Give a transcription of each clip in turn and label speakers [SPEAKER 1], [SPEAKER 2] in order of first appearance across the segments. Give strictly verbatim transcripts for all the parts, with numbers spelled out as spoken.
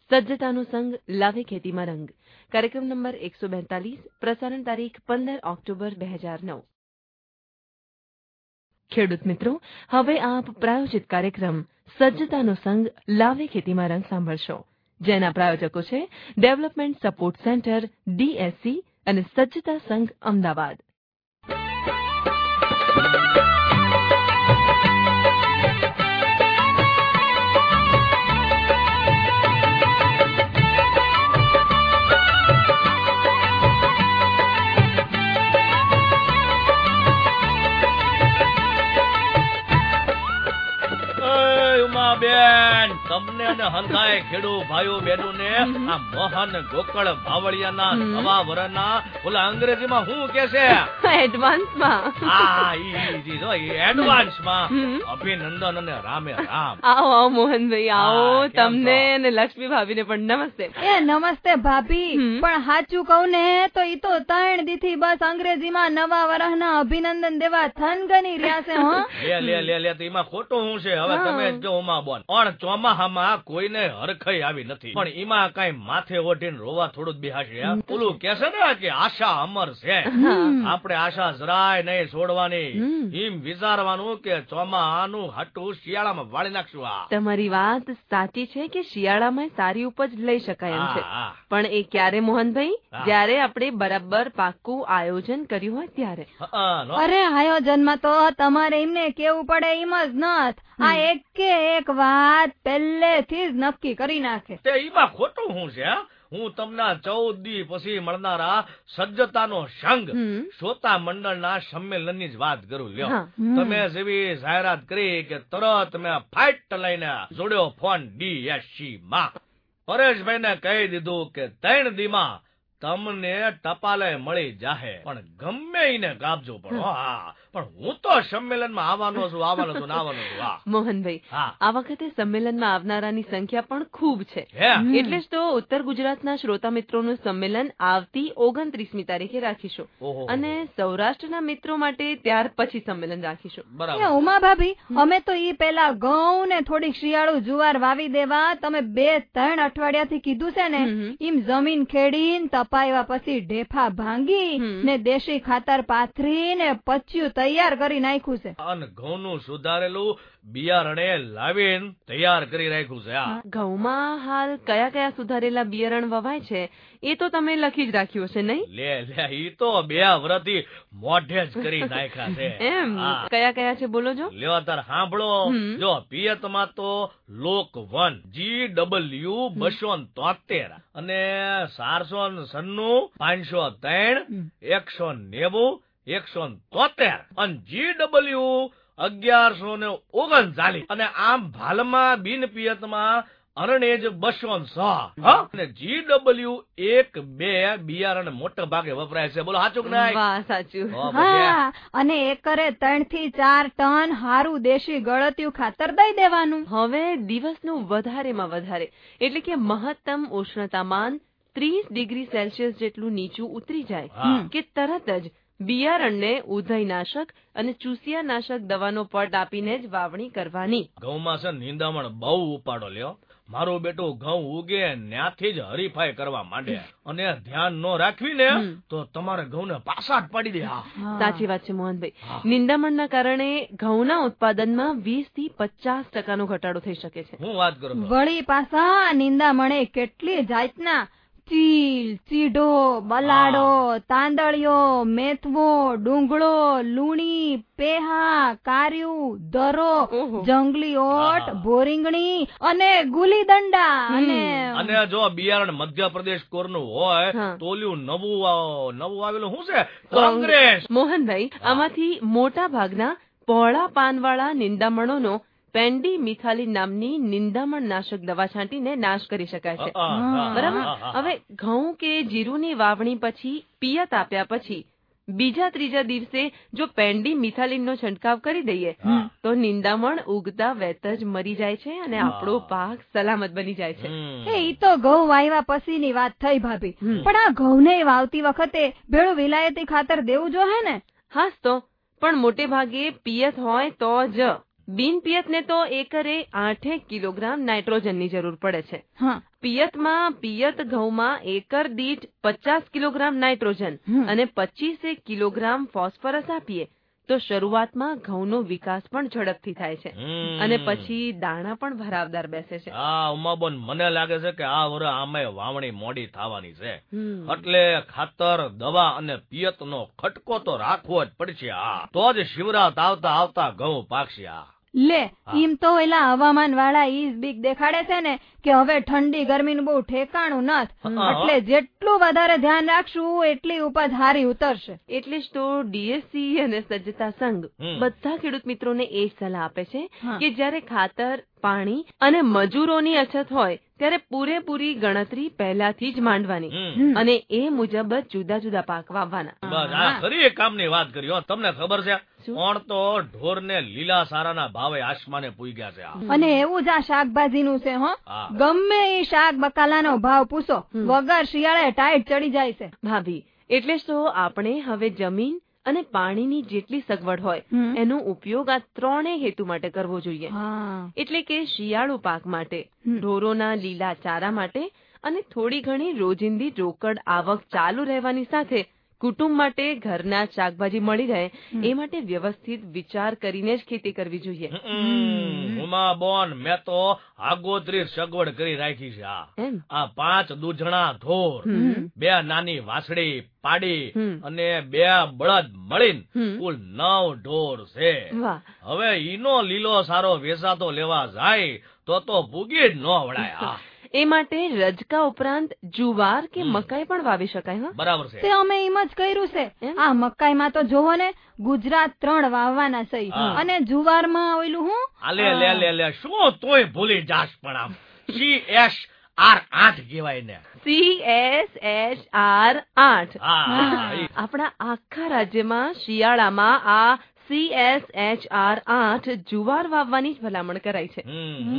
[SPEAKER 1] સજ્જતાનો સંગ લાવે ખેતીમાં રંગ કાર્યક્રમ નંબર એકસો બેતાલીસ પ્રસારણ તારીખ પંદર ઓક્ટોબર બે હજાર નવ. ખેડૂત મિત્રો, હવે આપ પ્રાયોજિત કાર્યક્રમ સજ્જતાનો સંગ લાવે ખેતીમાં રંગ સાંભળશો, જેના પ્રાયોજકો છે ડેવલપમેન્ટ સપોર્ટ સેન્ટર ડીએસસી અને સજ્જતા સંઘ અમદાવાદ.
[SPEAKER 2] બેન, તમને અને હંધાય ખેડૂ ભાઈઓ બહેનો ને આ મોહન ગોકળ ભાવળિયાના નવા વરના ઓલા અંગ્રેજીમાં શું કે છે?
[SPEAKER 1] એડવાન્સમાં.
[SPEAKER 2] હા, ઈ જી જો એડવાન્સમાં અભિનંદન અને રામે રામ.
[SPEAKER 1] આવો આવો મોહનભાઈ, આવો. તમને અને લક્ષ્મી ભાભીને પણ નમસ્તે.
[SPEAKER 3] એ નમસ્તે ભાભી. પણ સાચું કહું ને તો ઈ તો ત્રણ દીથી બસ અંગ્રેજીમાં નવા વરહના અભિનંદન દેવા થનગની રહ્યા છે. હો
[SPEAKER 2] લે લે લે લે, તો એમાં ખોટું શું છે? હવે તમે જો ઉમા બોન પણ ચોમાહામાં કોઈને હરખઈ આવી નથી, પણ એમાં કઈ માથે ઓઢીને રોવા થોડું જ બેહાશે. ઓલું કે છે ને કે આશા અમર છે. આપણે આશા જરાય નહીં છોડવાની, એમ વિચારવાનું કે ચોમાહાનું હાટું શિયાળામાં વાળી નાખશું. આ
[SPEAKER 1] તમારી વાત સાચી છે કે શિયાળામાં સારી ઉપજ લઈ શકાય એમ છે, પણ એ ક્યારે મોહનભાઈ? જયારે આપણે બરાબર પાકું આયોજન કર્યું હોય ત્યારે.
[SPEAKER 3] અરે આયોજનમાં તો તમારે એમને કેવું પડે એમ જ નથ. આ એક કે એક વાત પહેલેથી જ નક્કી કરી નાખે.
[SPEAKER 2] તે એમાં ખોટું શું છે? હું તમને ચૌદ દી પછી મળનારા સજ્જતાનો સંઘ શ્રોતા મંડળના સંમેલનની જ વાત કરું. લ્યો, તમે જેવી જાહેરાત કરી કે તરત મેં ફાઇટ લઈને જોડ્યો ફોન ડીએસસી માં. પરેશભાઈ ને કહી દીધું કે ત્રણ દીમાં તમને ટપાલે મળી જાહે, પણ ગમે એને કાપજો પડો. હા, પણ હું તો સંમેલનમાં આવવાનો છું, આવવાનો છું, આવવાનો છું.
[SPEAKER 1] મોહનભાઈ, આ વખતે સંમેલનમાં આવનારાની સંખ્યા પણ ખૂબ છે, એટલે જ તો ઉત્તર ગુજરાતના શ્રોતા મિત્રોનું સંમેલન આવતી ઓગણત્રીસમી તારીખે રાખીશું અને સૌરાષ્ટ્રના મિત્રો માટે ત્યાર પછી સંમેલન રાખીશું.
[SPEAKER 3] બરાબર. ઉમા ભાભી, અમે તો ઈ પેલા ઘઉં ને થોડીક શિયાળુ જુવાર વાવી દેવા તમે બે ત્રણ અઠવાડિયાથી કીધું છે ને, એમ જમીન ખેડીને તપાવ્યા પછી ઢેફા ભાંગી ને દેશી ખાતર પાથરી ને પચ્યું તૈયાર કરી નાખ્યું છે.
[SPEAKER 2] અને ઘઉંનું સુધારેલું બિયારણે લાવીને તૈયાર કરી રાખ્યું છે.
[SPEAKER 1] ઘઉંમાં હાલ કયા કયા સુધારેલા બિયારણ વવાય છે એ તો તમે લખી જ રાખ્યું છે, નહીં?
[SPEAKER 2] લે લે, ઈ તો બે વ્રતી મોઢે જ કરી નાખ્યા છે.
[SPEAKER 1] એમ કયા કયા છે બોલો જો.
[SPEAKER 2] લ્યો તાર સાંભળો. જો પિયતમાં તો લોક વન જી ડબલ્યુ બસો તોતેર અને ચારસો સન્નું પાંચસો ત્રણ એકસો નેવું એકસો તોતેર અને જી ડબલ્યુ અગિયારસો ને ઓગણચાલીસ અને આમ ભાલમાં બિન પિયતમાં અરણેજ બસો છ અને જી ડબલ્યુ એક બે બિયારણ મોટા ભાગે વપરાય છે. બોલો સાચું કે નહીં?
[SPEAKER 1] વાહ, સાચું.
[SPEAKER 3] હા, અને એકરે ત્રણ થી ચાર ટન હારું દેશી ગળતિયું ખાતર દઈ દેવાનું.
[SPEAKER 1] હવે દિવસનું વધારેમાં વધારે એટલે કે મહત્તમ ઉષ્ણતામાન ત્રીસ ડિગ્રી સેલ્સિયસ જેટલું નીચું ઉતરી જાય કે તરત જ બિયારણને ઉધઈનાશક અને ચૂસિયાનાશક દવાનો પટ આપીને જ વાવણી કરવાની.
[SPEAKER 2] ઘઉંમાં છે નિંદામણ બહુ ઉપાડો. લ્યો, મારું બેટું ઘઉં ઉગે ત્યાંથી જ હરીફાઈ કરવા માંડે અને ધ્યાન ન રાખવીને તો તમારે ઘઉં ને પાછા જ પાડી દે.
[SPEAKER 1] સાચી વાત છે મોહનભાઈ. નિંદામણના કારણે ઘઉંના ઉત્પાદનમાં વીસ થી પચાસ ટકાનો ઘટાડો થઈ શકે છે.
[SPEAKER 2] હું વાત કરું.
[SPEAKER 3] વળી પાછા નિંદામણે કેટલી જાતના ચીલ, ચીઢો, બલાડો, તાંદળિયો, મેથવો, ડુંગળો, લુણી, પેહા, કાર્યું, દરો, જંગલી ઓટ, બોરીંગણી અને ગુલી દંડા. અને
[SPEAKER 2] અને જો બિયારણ મધ્યપ્રદેશ કોરનું હોય તો ઓલું નવું નવું આવેલું શું છે? કોંગ્રેસ.
[SPEAKER 1] મોહનભાઈ, આમાંથી મોટા ભાગના પહોળા પાનવાળા નિંદામણોનો પેન્ડી મિથાલી નામની નિંદામણ નાશક દવા છાંટીને નાશ કરી શકાય છે. બરાબર. હવે ઘઉં કે જીરુની વાવણી પછી પિયત આપ્યા પછી બીજા ત્રીજા દિવસે જો પેન્ડી મિથાલીનનો છંટકાવ કરી દઈએ તો નિંદામણ ઉગતા વેત જ મરી જાય છે અને આપણો પાક સલામત બની જાય છે.
[SPEAKER 3] એ તો ઘઉં વાવ્યા પછીની વાત થઈ ભાભી, પણ આ ઘઉંને વાવતી વખતે ભેળું વિલાયતી ખાતર દેવું જોઈએ ને?
[SPEAKER 1] હાસ તો, પણ મોટે ભાગે પિયત હોય તો જ. બિન પિયતને તો એકરે આઠેક કિલોગ્રામ નાઇટ્રોજનની જરૂર પડે છે.
[SPEAKER 3] હા,
[SPEAKER 1] પિયતમાં પિયત ઘઉંમાં એકર દીઠ પચાસ કિલોગ્રામ નાઇટ્રોજન અને પચીસેક કિલોગ્રામ ફોસ્ફરસ આપીએ તો શરૂઆતમાં ઘઉંનો વિકાસ પણ ઝડપથી થાય છે અને પછી દાણા પણ ભરાવદાર બેસે છે.
[SPEAKER 2] હા ઉમાબોન, મને લાગે છે કે આ વરે આમે વાવણી મોડી થવાની છે, એટલે ખાતર, દવા અને પિયતનો ખટકો તો રાખવો જ પડશે. હા, તો જ શિવરાત આવતા આવતા ઘઉં પાકશે. આ
[SPEAKER 3] લે, ઈમ તો એલા હવામાન વાળા ઈ બીક દેખાડે છે ને કે હવે ઠંડી ગરમીનું બહુ ઠેકાણું નથ, એટલે જેટલું વધારે ધ્યાન રાખશું એટલી ઉપજ હારી ઉતરશે.
[SPEAKER 1] એટલે જ તો ડીએસસી અને સજ્જતા સંઘ બધા ખેડૂત મિત્રોને એ જ સલાહ આપે છે કે જ્યારે ખાતર, પાણી અને મજૂરોની અછત હોય ત્યારે પૂરેપૂરી ગણતરી પહેલાથી જ માંડવાની અને એ મુજબ જ જુદા જુદા પાક વાવવાના.
[SPEAKER 2] બસ આ ખરી કામની વાત કરી હો. તમને ખબર છે કોણ તો ઢોરને લીલા સારાના ભાવે આસમાને પૂગ્યા છે.
[SPEAKER 3] અને એવું જ આ શાકભાજીનું છે. હો, ગમે એ શાક બકાલાનો ભાવ પૂછો, વગર શિયાળે ટાઈટ ચડી જાય છે.
[SPEAKER 1] ભાભી, એટલે જ તો આપણે હવે જમીન અને પાણીની જેટલી સગવડ હોય એનો ઉપયોગ આ ત્રણેય હેતુ માટે કરવો જોઈએ. એટલે કે શિયાળુ પાક માટે, ઢોરોના લીલા ચારા માટે અને થોડી ઘણી રોજિંદી રોકડ આવક ચાલુ રહેવાની સાથે કુટુંબ માટે ઘરના શાકભાજી મળી રહે એ માટે વ્યવસ્થિત વિચાર કરીને જ ખેતી કરવી જોઈએ.
[SPEAKER 2] ઉમા બોન, મેં તો આગોતરી સગવડ કરી રાખી છે. આ પાંચ દૂધણા ઢોર, બે નાની વાસળી પાડી અને બે બળદ મળીને કુલ નવ ઢોર છે. હવે ઈનો લીલો સારો વેચાતો લેવા જાય તો તો ભૂગી જ ન વળાય.
[SPEAKER 1] એ માટે રજકા ઉપરાંત જુવાર કે મકાઈ પણ વાવી શકાય.
[SPEAKER 2] બરાબર છે,
[SPEAKER 3] તે અમે એમ જ કર્યું છે. આ મકાઈમાં તો જોવો ને ગુજરાત ત્રણ વાવવાના છે અને જુવારમાં ઓયલું હું
[SPEAKER 2] લે લે લે લે શું તોય ભૂલી જાશ. પણ આમ સી એસ આર આઠ કહેવાય ને.
[SPEAKER 1] સી એસ એચ આર આઠ. આપણા આખા રાજ્યમાં શિયાળામાં આ સી એસ એચ આર આઠ જુવાર વાવવાની જ ભલામણ કરાય છે.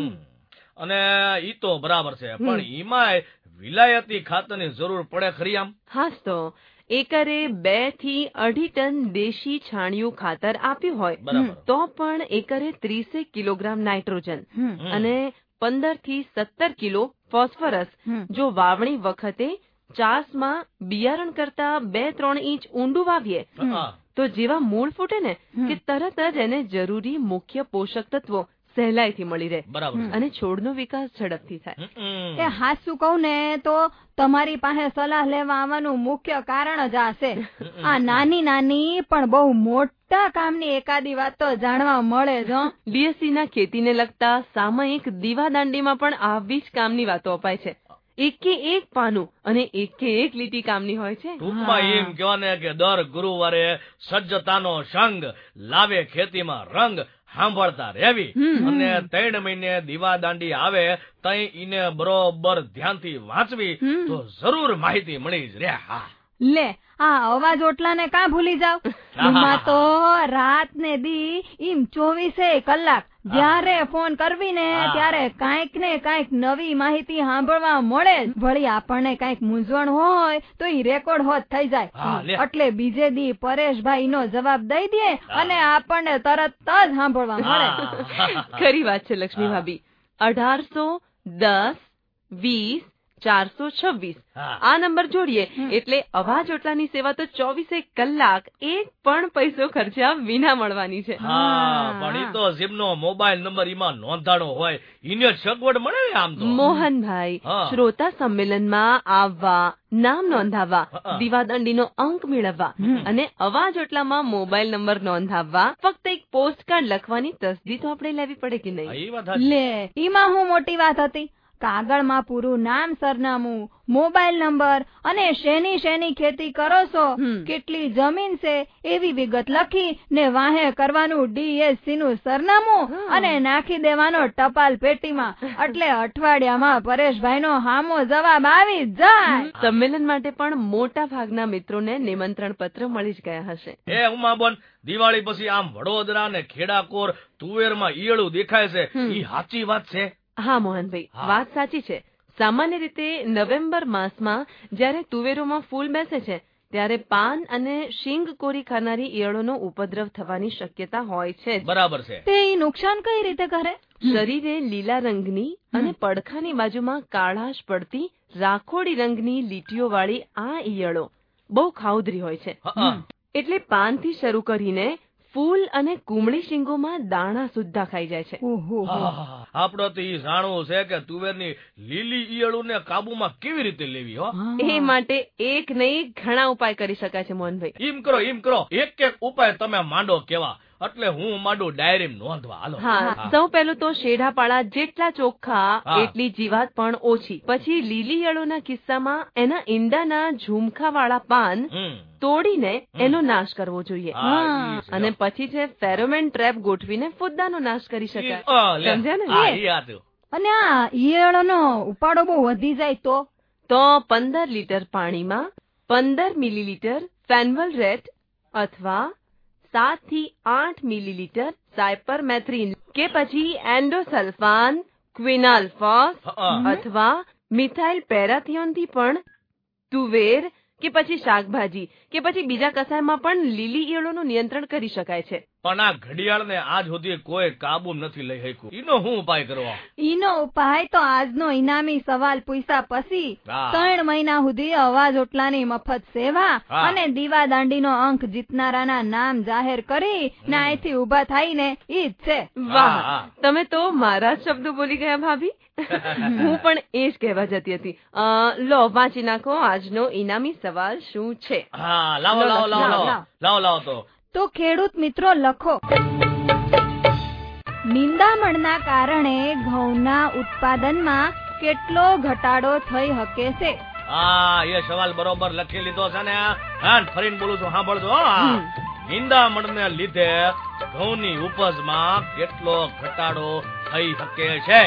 [SPEAKER 2] અને ઈ તો બરાબર છે, પણ ઈમાં વિલાયતી ખાતરની જરૂર પડે ખરી આમ?
[SPEAKER 1] હાસ તો એકરે બે થી અઢી ટન દેશી છાણિયું ખાતર આપ્યું હોય તો પણ એકરે ત્રીસેક કિલોગ્રામ નાઇટ્રોજન અને પંદર થી સત્તર કિલો ફોસ્ફરસ જો વાવણી વખતે ચાસમાં બિયારણ કરતા બે ત્રણ ઇંચ ઊંડું વાવીએ તો જેવા મૂળ ફૂટે ને કે તરત જ એને જરૂરી મુખ્ય પોષક તત્વો સહેલાઈથી મળી રહે અને છોડનો વિકાસ ઝડપથી થાય.
[SPEAKER 3] એ હાચું કહું ને તો તમારી પાસે સલાહ લેવા આવવાનું મુખ્ય કારણ જ આ છે. આ નાની નાની પણ બહુ મોટા કામની એકાદી વાત તો જાણવા મળે જ.
[SPEAKER 1] ડીએસસી ના ખેતીને લગતા સામયિક દીવાદાંડીમાં પણ આવી જ કામની વાતો અપાય છે. એકે એક પાનું અને એકે એક લીટી કામની હોય છે.
[SPEAKER 2] ટૂંકમાં એમ કહેવાને કે દર ગુરુવારે સજ્જતાનો સંગ લાવે ખેતીમાં રંગ સાંભળતા રહેવી અને ત્રણ મહિને દીવા દાંડી આવે તઈ ઈને બરોબર ધ્યાનથી વાંચવી તો જરૂર માહિતી મળી જ રે. હા
[SPEAKER 3] લે, આ અવાજ ઓટલાને કાં ભૂલી જાવ? એમાં તો રાત ને દી ઈમ ચોવીસે કલાક જયારે ફોન કરવી ને ત્યારે કાંઈક ને કાંઈક નવી માહિતી સાંભળવા મળે. વળી આપણને કાંઈક મૂંઝવણ હોય તો ઈ રેકોર્ડ હોત થઈ જાય, એટલે બીજે દી પરેશભાઈ નો જવાબ દઈ દે અને આપણને તરત જ સાંભળવા મળે.
[SPEAKER 1] ખરી વાત છે લક્ષ્મી ભાભી. અઢારસો દસ વીસ ચારસો છવ્વીસ આ નંબર જોડીએ એટલે અવાજ ઓટલાની સેવા તો ચોવીસે કલાક એક પણ પૈસો ખર્ચ્યા વિના મળવાની છે.
[SPEAKER 2] પણ ઈ તો જેમનો મોબાઈલ નંબર એમાં નોંધાણો હોય એને સગવડ મળે ને. આમ તો
[SPEAKER 1] મોહનભાઈ, શ્રોતા સંમેલનમાં આવવા, નામ નોંધાવવા, દીવાદંડીનો અંક મેળવવા અને અવાજ ઓટલામાં મોબાઈલ નંબર નોંધાવવા ફક્ત એક પોસ્ટ કાર્ડ લખવાની તસદી તો આપણે લેવી પડે કે નહીં?
[SPEAKER 3] લે, એમાં હું મોટી વાત હતી. કાગળમાં પૂરું નામ, સરનામું, મોબાઈલ નંબર અને શેની શેની ખેતી કરો છો, કેટલી જમીન છે એવી વિગત લખી ને વાહે કરવાનું ડીએસસી નું સરનામું અને નાખી દેવાનો ટપાલ પેટીમાં, એટલે અઠવાડિયામાં પરેશભાઈ નો હામો જવાબ આવી જાય.
[SPEAKER 1] સંમેલન માટે પણ મોટા ભાગના મિત્રોને નિમંત્રણ પત્ર મળી જ ગયા હશે.
[SPEAKER 2] એ ઉમાબોન, દિવાળી પછી આમ વડોદરા ને ખેડાકોર તુવેરમાં ઈયળું દેખાય છે, ઈ સાચી વાત છે?
[SPEAKER 1] હા મોહનભાઈ, વાત સાચી છે. સામાન્ય રીતે નવેમ્બર માસમાં જ્યારે તુવેરોમાં ફૂલ બેસે છે ત્યારે પાન અને શીંગ કોરી ખાનારી ઈયળોનો ઉપદ્રવ થવાની શક્યતા હોય છે.
[SPEAKER 2] બરાબર છે.
[SPEAKER 3] તે નુકસાન કઈ રીતે કરે?
[SPEAKER 1] શરીરે લીલા રંગની અને પડખાની બાજુમાં કાળાશ પડતી રાખોડી રંગની લીટીઓ વાળી આ ઈયળો બહુ ખાઉધરી હોય છે. એટલે પાનથી શરૂ કરીને ફૂલ અને કુમળી શીંગોમાં દાણા સુદ્ધા ખાઈ જાય છે.
[SPEAKER 2] આપડે તો ઈ જાણવું છે કે તુવેરની લીલી ઈયળોને કાબુમાં કેવી રીતે લેવી. હો
[SPEAKER 1] એ માટે એક નહીં ઘણા ઉપાય કરી શકાય છે મોહનભાઈ.
[SPEAKER 2] એમ કરો એમ કરો એક એક ઉપાય તમે માંડો કેવા, એટલે હું માંડું ડાયરી નોંધવા. હાલો.
[SPEAKER 1] હા, સૌ પહેલું તો શેઢાપાળા જેટલા ચોખ્ખા એટલી જીવાત પણ ઓછી. પછી લીલી ઈયળોના કિસ્સામાં એના ઈંડાના ઝુમખા વાળા પાન તોડીને એનો નાશ કરવો જોઈએ. અને પછી છે ફેરોમેન ટ્રેપ ગોઠવીને ફુદ્દાનો નાશ કરી શકાય. સમજ્યા ને?
[SPEAKER 3] અને આ ઈયળોનો ઉપાડો બહુ વધી જાય તો
[SPEAKER 1] તો પંદર લીટર પાણીમાં પંદર મિલીલીટર ફેનવલરેટ અથવા સાત થી આઠ મિલીલીટર સાયપરમેથ્રિન કે પછી એન્ડોસલ્ફાન, ક્વિનાલ્ફોસ અથવા મિથાઇલ પેરાથિયોન થી પણ તુવેર કે પછી શાકભાજી કે પછી બીજા કસાયમાં પણ લીલી ઈયળોનું નિયંત્રણ કરી શકાય છે.
[SPEAKER 2] પણ આ ઘડિયાળને આજ સુધી કોઈ કાબુ નથી લઈ શક્યું. ઈનો શું ઉપાય કરવો?
[SPEAKER 3] ઈનો ઉપાય તો આજનો ઇનામી સવાલ પૂછ્યા પછી ત્રણ મહિના સુધી અવાજ ઓટલાની મફત સેવા અને દીવા દાંડીનો અંક જીતનારાના નામ જાહેર કરી ને અહીંથી ઉભા થઈને ઈ જ છે.
[SPEAKER 1] વાહ, તમે તો મારા જ શબ્દો બોલી ગયા ભાભી. હું પણ એ જ કહેવા જતી હતી. લો વાંચી નાખો આજનો ઇનામી સવાલ શું છે.
[SPEAKER 2] હા, લાવો લાવો લાવો લાવો લાવો તો
[SPEAKER 3] તો ખેડૂત મિત્રો લખો. નિંદામણના કારણે ઘઉંના ઉત્પાદનમાં કેટલો ઘટાડો થઈ શકે છે?
[SPEAKER 2] હા, એ સવાલ બરોબર લખી લીધો છે ને. હા, ફરીને બોલું છું, સાંભળજો. નિંદામણને લીધે ઘઉંની ઉપજમાં કેટલો ઘટાડો થઈ શકે છે?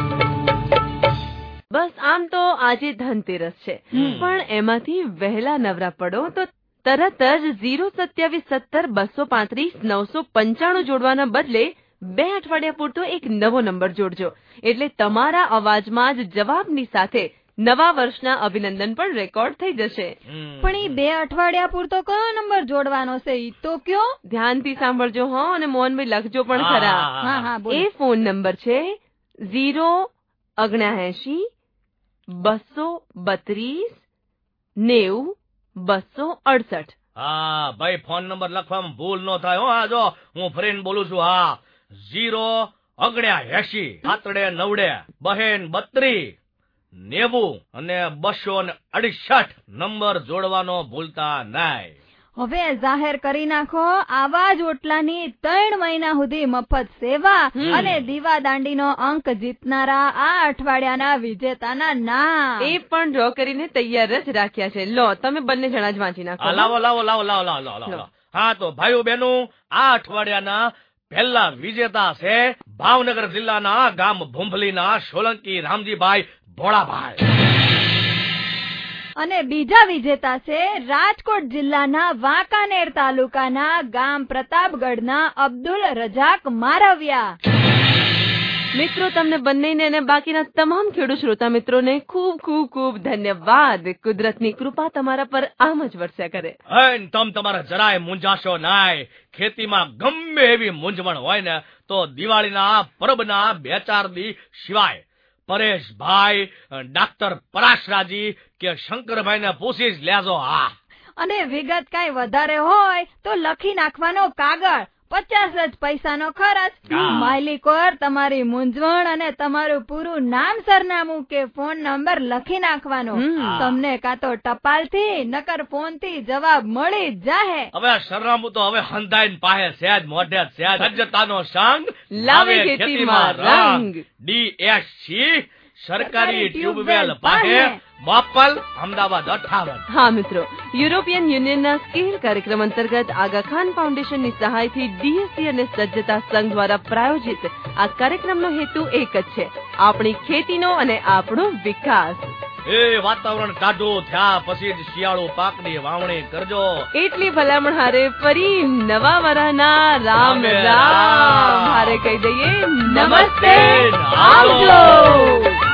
[SPEAKER 1] બસ આમ તો આજે ધનતેરસ છે, પણ એમાંથી વહેલા નવરા પડો તો તરત જ ઝીરો સત્યાવીસ સત્તર બસો પાંત્રીસ નવસો પંચાણું જોડવાના બદલે બે અઠવાડિયા પૂરતો એક નવો નંબર જોડજો. એટલે તમારા અવાજમાં જ જવાબની સાથે નવા વર્ષના અભિનંદન પણ રેકોર્ડ થઈ જશે.
[SPEAKER 3] પણ એ બે અઠવાડિયા પૂરતો કયો નંબર જોડવાનો છે ઈ તો કયો?
[SPEAKER 1] ધ્યાનથી સાંભળજો હો, અને મોહનભાઈ લખજો પણ ખરા. એ ફોન નંબર છે ઝીરો અગ્યાએસી બસો બત્રીસ નેવું બસો અડસઠ.
[SPEAKER 2] હા ભાઈ, ફોન નંબર લખવામાં ભૂલ ન થાય. હો આ જો હું ફરીને બોલું છું. હા, ઝીરો અગ્યાએસી આતડે નવડે બહેન બત્રી નેવું અને બસો ને અડસઠ નંબર જોડવાનો ભૂલતા નહીં.
[SPEAKER 3] હવે જાહેર કરી નાખો આવા જ ઓટલાની ત્રણ મહિના સુધી મફત સેવા અને દીવા દાંડીનો અંક જીતનારા આ અઠવાડિયાના વિજેતાના નામ.
[SPEAKER 1] એ પણ ડ્રો કરીને તૈયાર જ રાખ્યા છે. લો તમે બંને જણા જ વાંચી નાખો.
[SPEAKER 2] લાવો લાવો લાવો લાવો લાવો લાવો. હા, તો ભાઈઓ બહેનો, આ અઠવાડિયાના પહેલા વિજેતા છે ભાવનગર જિલ્લાના ગામ ભૂંભલીના સોલંકી રામજીભાઈ ભોળાભાઈ.
[SPEAKER 3] અને બીજા વિજેતા છે રાજકોટ જિલ્લાના વાંકાનેર તાલુકાના ગામ પ્રતાપગઢના અબ્દુલ રજાક મારવિયા.
[SPEAKER 1] મિત્રો, તમને બંનેને અને બાકીના તમામ ખેડૂત શ્રોતા મિત્રોને ખૂબ ખૂબ ખૂબ ધન્યવાદ. કુદરતની કૃપા તમારા પર આમ જ વરસ્યા કરે.
[SPEAKER 2] તમ તમારા જરાય મૂંઝાશો નાય. ખેતીમાં ગમે એવી મૂંઝવણ હોય ને તો દિવાળીના પરબના બે ચાર દી સિવાય પરેશભાઈ, ડાક્ટર પરાશરાજી કે શંકરભાઈ ને પૂછી જ લેજો. હા,
[SPEAKER 3] અને વિગત કઈ વધારે હોય તો લખી નાખવાનો કાગળ. પચાસ જ પૈસાનો ખર્ચ. માલિકોર તમારી મૂંઝવણ અને તમારું પૂરું નામ, સરનામું કે ફોન નંબર લખી નાખવાનો. તમને કાં તો ટપાલ થી નકર ફોન થી જવાબ મળી જ જાહે.
[SPEAKER 2] હવે સરનામું તો હવે હંધાઈને પાહે સહેજ મોઢે સહેજ સજ્જતાનો સંગ
[SPEAKER 1] લાવે ખેતીમાં રંગ.
[SPEAKER 2] ડીએસસી સરકારી ટ્યુબવેલ પાસે બોપલ અમદાવાદ અઠાવન.
[SPEAKER 1] હા મિત્રો, યુરોપિયન યુનિયનના સ્કેલ કાર્યક્રમ અંતર્ગત આગા ખાન ફાઉન્ડેશનની સહાયથી ડીએસસી અને સજ્જતા સંઘ દ્વારા પ્રાયોજિત આ કાર્યક્રમનો હેતુ એક જ છે, આપણી ખેતીનો અને આપણો વિકાસ.
[SPEAKER 2] એ વાતાવરણ ટાઢું થયા પછી જ શિયાળુ પાકની વાવણી કરજો.
[SPEAKER 1] એટલી ભલામણ હારે ફરી નવા વરાના રામ રામ હારે કહી દઈએ નમસ્તે, આવજો.